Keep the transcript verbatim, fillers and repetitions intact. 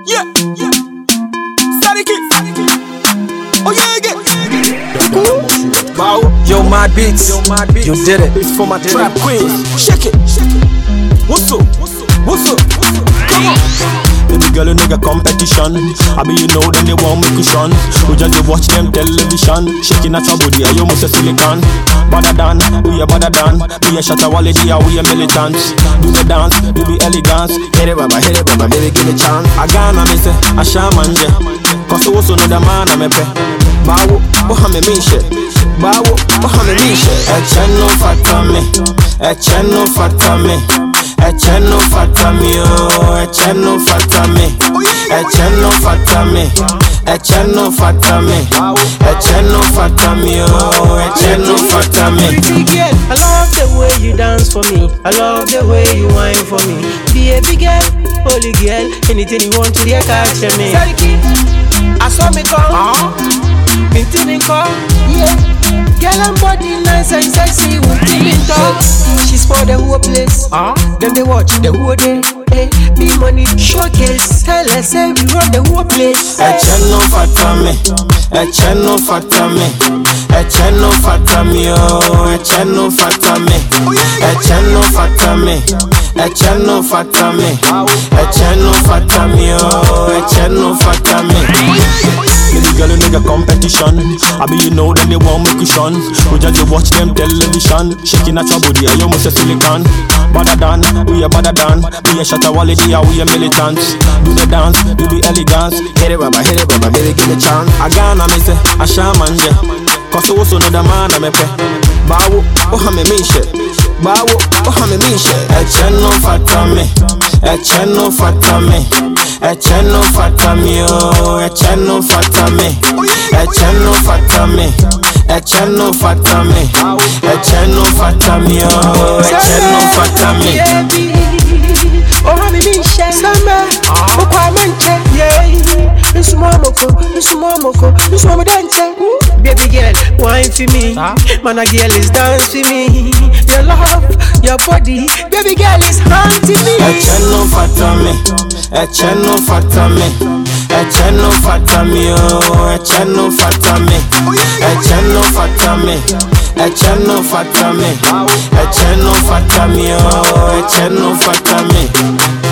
yeah, yeah. Static it. Oh yeah, yeah. Wow. Yo, Mad Beats, Yo, Mad Beats. You did it. It's for my trap queens. Shake it. What's up? What's up? Come on. Baby girl, a nigga competition. I mean, you know, then they want me cushion. We just dey watch them television. Shaking at your body, you must a silicon. Better than, we a better than. We a shatter quality, we a militant. Do the dance, do the elegance. Hit it, baba, hit it, baba, baby, give me chance. I gonna miss it, I shaman, yeah. Cause you also know the man, I'm a pet. Bawo, oh, I'm a mishe. Bawo, oh, I'm a mishe. A channel fata me, a channel fata me. A channel fata me, oh, a channel fata me, a channel fata me, a channel fata me, a channel fata me, oh, a channel fata me. Pretty girl, I love the way you dance for me. I love the way you whine for me. Be a big girl, holy girl, anything you want to do, catch me. I saw me come, anything come, yeah. Girl and body nice and sexy, we feeling talk. She's for the whole place. Uh? Then they watch the whole day. Hey, be money showcase. Tell us say we run the whole place. A channel fata me, a channel fata me, a channel fata me, oh, a channel fata me, a channel fata me, a channel fata me, a channel fata me, oh, a channel fata me. Baby girl, a nigga competition. I mean, you know that they want me cushion. We just dey watch them television. Shaking at your body, you must a silicon. Better than, we a better than. We a shatter quality, we a militant. Do the dance, do the elegance. Hit it, baba, hit it, baba, baby, give me chance. I gonna miss it, I shaman, yeah. Cause you also know the man, I'm a pet. Bawo, oh, I'm a mishe. Bawo, oh, I'm a mishe. A channel fata me, a channel fata me, a channel fata me, oh, a channel fata me, a channel fata me, a channel fata me, a channel fata me, oh, a channel fata me. Oh, I'm a mishe. Samba, oh, kwa manche, yeah. Miss Momoko, Miss Momoko, Miss Momodance. Baby girl, wine for me. Man, a girl is dance for me. Your love, your body, baby girl is haunting me. A channel fata me, a channel fata me, a channel fata me, oh, a channel fata me, a channel fata me, a channel fata me, a channel fata me, oh, a channel fata me.